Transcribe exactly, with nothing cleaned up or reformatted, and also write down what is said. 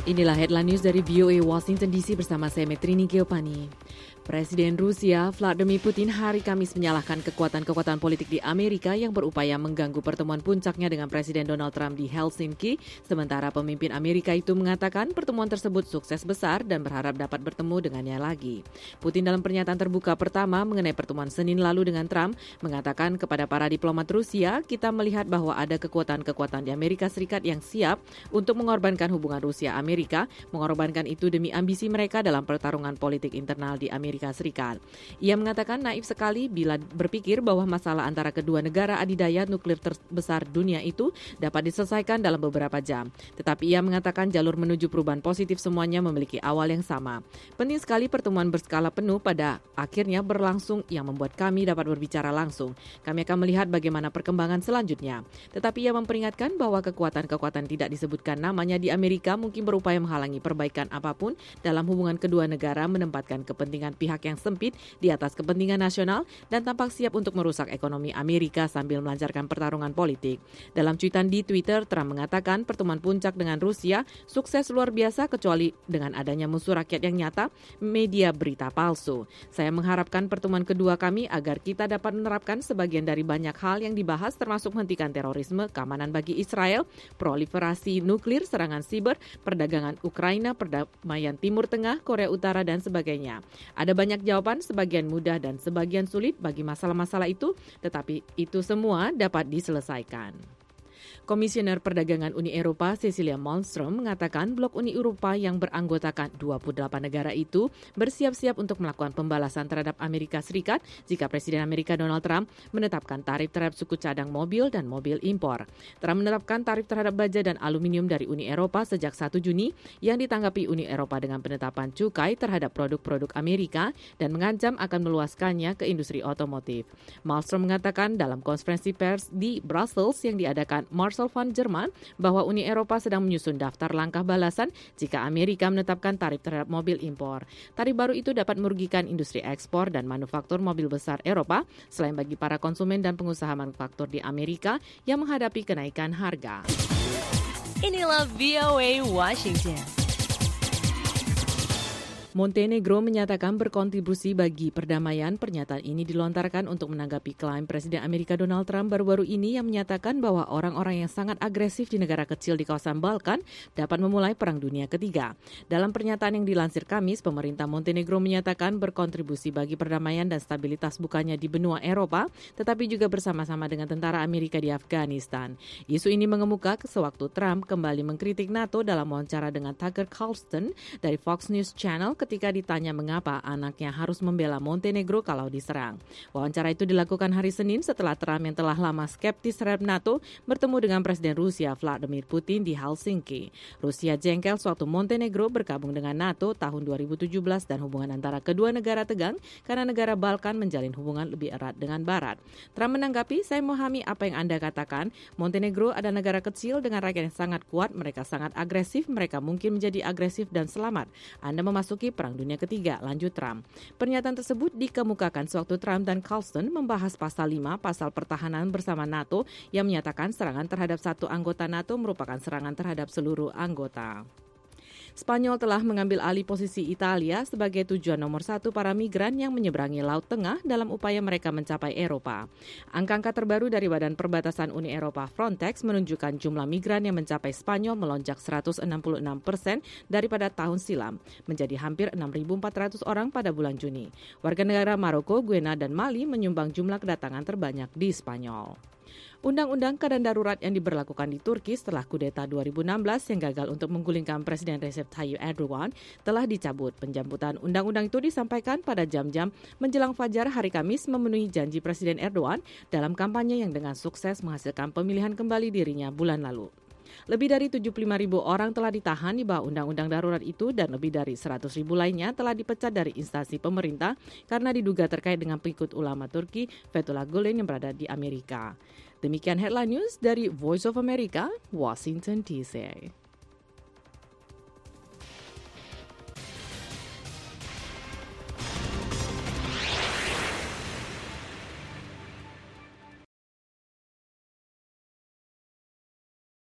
Inilah headline news dari V O A Washington D C bersama saya Metrini Geopani. Presiden Rusia Vladimir Putin hari Kamis menyalahkan kekuatan-kekuatan politik di Amerika yang berupaya mengganggu pertemuan puncaknya dengan Presiden Donald Trump di Helsinki, sementara pemimpin Amerika itu mengatakan pertemuan tersebut sukses besar dan berharap dapat bertemu dengannya lagi. Putin dalam pernyataan terbuka pertama mengenai pertemuan Senin lalu dengan Trump mengatakan kepada para diplomat Rusia, kita melihat bahwa ada kekuatan-kekuatan di Amerika Serikat yang siap untuk mengorbankan hubungan Rusia-Amerika, mengorbankan itu demi ambisi mereka dalam pertarungan politik internal di Amerika Serikat. Ia mengatakan naif sekali bila berpikir bahwa masalah antara kedua negara adidaya nuklir terbesar dunia itu dapat diselesaikan dalam beberapa jam. Tetapi ia mengatakan jalur menuju perubahan positif semuanya memiliki awal yang sama. Penting sekali pertemuan berskala penuh pada akhirnya berlangsung yang membuat kami dapat berbicara langsung. Kami akan melihat bagaimana perkembangan selanjutnya. Tetapi ia memperingatkan bahwa kekuatan-kekuatan tidak disebutkan namanya di Amerika mungkin berupaya menghalangi perbaikan apapun dalam hubungan kedua negara, menempatkan kepentingan pihak yang sempit di atas kepentingan nasional dan tampak siap untuk merusak ekonomi Amerika sambil melancarkan pertarungan politik. Dalam cuitan di Twitter, Trump mengatakan pertemuan puncak dengan Rusia sukses luar biasa kecuali dengan adanya musuh rakyat yang nyata, media berita palsu. Saya mengharapkan pertemuan kedua kami agar kita dapat menerapkan sebagian dari banyak hal yang dibahas termasuk menghentikan terorisme, keamanan bagi Israel, proliferasi nuklir, serangan siber, perdagangan Ukraina, perdamaian Timur Tengah, Korea Utara, dan sebagainya. Ada banyak jawaban, sebagian mudah dan sebagian sulit bagi masalah-masalah itu, tetapi itu semua dapat diselesaikan. Komisioner Perdagangan Uni Eropa Cecilia Malmström mengatakan blok Uni Eropa yang beranggotakan dua puluh delapan negara itu bersiap-siap untuk melakukan pembalasan terhadap Amerika Serikat jika Presiden Amerika Donald Trump menetapkan tarif terhadap suku cadang mobil dan mobil impor. Trump menetapkan tarif terhadap baja dan aluminium dari Uni Eropa sejak satu Juni yang ditanggapi Uni Eropa dengan penetapan cukai terhadap produk-produk Amerika dan mengancam akan meluaskannya ke industri otomotif. Malmström mengatakan dalam konferensi pers di Brussels yang diadakan Marshall Fund Jerman bahwa Uni Eropa sedang menyusun daftar langkah balasan jika Amerika menetapkan tarif terhadap mobil impor. Tarif baru itu dapat merugikan industri ekspor dan manufaktur mobil besar Eropa, selain bagi para konsumen dan pengusaha manufaktur di Amerika yang menghadapi kenaikan harga. Inilah V O A Washington. Montenegro menyatakan berkontribusi bagi perdamaian. Pernyataan ini dilontarkan untuk menanggapi klaim Presiden Amerika Donald Trump baru-baru ini yang menyatakan bahwa orang-orang yang sangat agresif di negara kecil di kawasan Balkan dapat memulai Perang Dunia Ketiga. Dalam pernyataan yang dilansir Kamis, pemerintah Montenegro menyatakan berkontribusi bagi perdamaian dan stabilitas bukannya di benua Eropa, tetapi juga bersama-sama dengan tentara Amerika di Afghanistan. Isu ini mengemuka sewaktu Trump kembali mengkritik NATO dalam wawancara dengan Tucker Carlson dari Fox News Channel ketika ditanya mengapa anaknya harus membela Montenegro kalau diserang. Wawancara itu dilakukan hari Senin setelah Trump yang telah lama skeptis terhadap NATO bertemu dengan Presiden Rusia Vladimir Putin di Helsinki. Rusia jengkel sewaktu Montenegro bergabung dengan NATO tahun dua ribu tujuh belas dan hubungan antara kedua negara tegang karena negara Balkan menjalin hubungan lebih erat dengan Barat. Trump menanggapi, saya memahami apa yang Anda katakan. Montenegro adalah negara kecil dengan rakyat yang sangat kuat, mereka sangat agresif, mereka mungkin menjadi agresif dan selamat. Anda memasuki Perang Dunia Ketiga, lanjut Trump. Pernyataan tersebut dikemukakan sewaktu Trump dan Carlson membahas pasal lima, pasal pertahanan bersama NATO yang menyatakan serangan terhadap satu anggota NATO merupakan serangan terhadap seluruh anggota. Spanyol telah mengambil alih posisi Italia sebagai tujuan nomor satu para migran yang menyeberangi Laut Tengah dalam upaya mereka mencapai Eropa. Angka-angka terbaru dari Badan Perbatasan Uni Eropa Frontex menunjukkan jumlah migran yang mencapai Spanyol melonjak seratus enam puluh enam persen daripada tahun silam, menjadi hampir enam ribu empat ratus orang pada bulan Juni. Warga negara Maroko, Guinea, dan Mali menyumbang jumlah kedatangan terbanyak di Spanyol. Undang-undang keadaan darurat yang diberlakukan di Turki setelah kudeta dua ribu enam belas yang gagal untuk menggulingkan Presiden Recep Tayyip Erdogan telah dicabut. Penjamputan undang-undang itu disampaikan pada jam-jam menjelang fajar hari Kamis memenuhi janji Presiden Erdogan dalam kampanye yang dengan sukses menghasilkan pemilihan kembali dirinya bulan lalu. Lebih dari tujuh puluh lima ribu orang telah ditahan di bawah undang-undang darurat itu dan lebih dari seratus ribu lainnya telah dipecat dari instansi pemerintah karena diduga terkait dengan pengikut ulama Turki Fethullah Gulen yang berada di Amerika. Demikian headline news dari Voice of America, Washington D C.